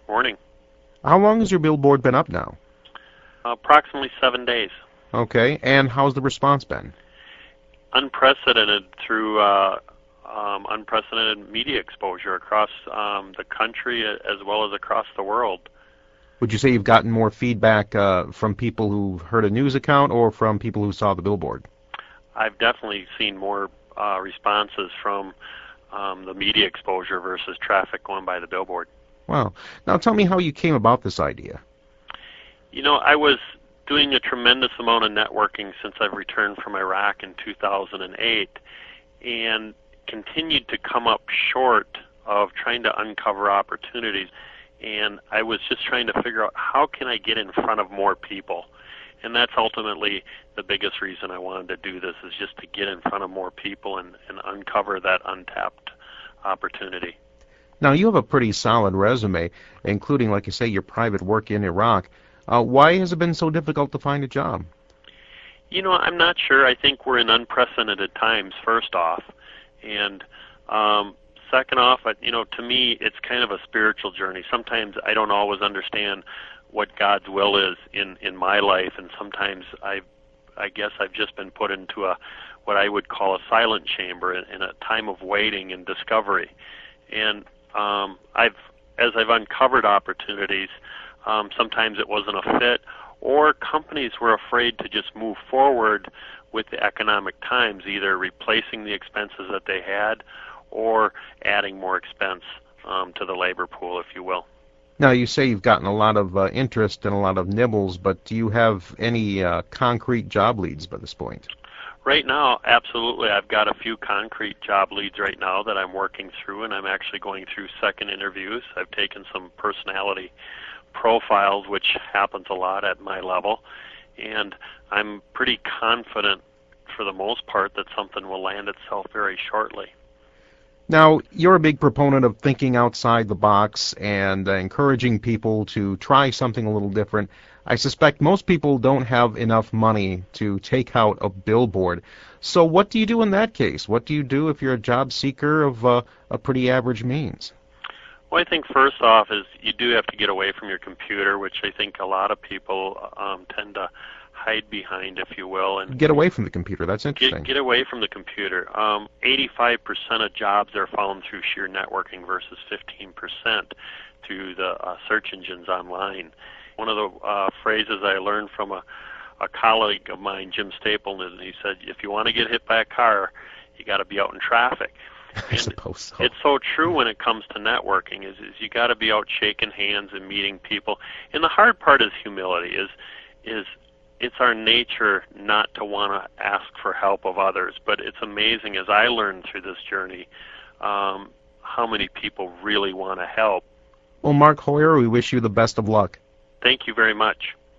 Morning. How long has your billboard been up now? Approximately 7 days. Okay, and how's the response been? Unprecedented through unprecedented media exposure across the country as well as across the world. Would you say you've gotten more feedback from people who heard a news account or from people who saw the billboard? I've definitely seen more responses from the media exposure versus traffic going by the billboard. Wow. Now tell me how you came about this idea. I was doing a tremendous amount of networking since I've returned from Iraq in 2008 and continued to come up short of trying to uncover opportunities. And I was just trying to figure out how can I get in front of more people. And that's ultimately the biggest reason I wanted to do this, is just to get in front of more people and uncover that untapped opportunity. Now you have a pretty solid resume, including, like you say, your private work in Iraq. Why has it been so difficult to find a job? I'm not sure. I think we're in unprecedented times, first off. And second off, to me, it's kind of a spiritual journey. Sometimes I don't always understand what God's will is in my life, and sometimes I guess I've just been put into what I would call a silent chamber in a time of waiting and discovery. And as I've uncovered opportunities, sometimes it wasn't a fit, or companies were afraid to just move forward with the economic times, either replacing the expenses that they had or adding more expense to the labor pool, if you will. Now you say you've gotten a lot of interest and a lot of nibbles, but do you have any concrete job leads by this point? Right now, absolutely. I've got a few concrete job leads right now that I'm working through, and I'm actually going through second interviews. I've taken some personality profiles, which happens a lot at my level, and I'm pretty confident for the most part that something will land itself very shortly. Now, you're a big proponent of thinking outside the box and encouraging people to try something a little different. I suspect most people don't have enough money to take out a billboard. So what do you do in that case? What do you do if you're a job seeker of a pretty average means? Well, I think first off is you do have to get away from your computer, which I think a lot of people tend to hide behind, if you will. And get away from the computer. That's interesting. Get away from the computer. 85% of jobs are found through sheer networking versus 15% through the search engines online. One of the phrases I learned from a colleague of mine, Jim Stapleton, is he said, if you want to get hit by a car, you got to be out in traffic. I suppose so. It's so true when it comes to networking, is you got to be out shaking hands and meeting people. And the hard part is humility, is it's our nature not to want to ask for help of others. But it's amazing, as I learned through this journey, how many people really want to help. Well, Mark Hoyer, we wish you the best of luck. Thank you very much.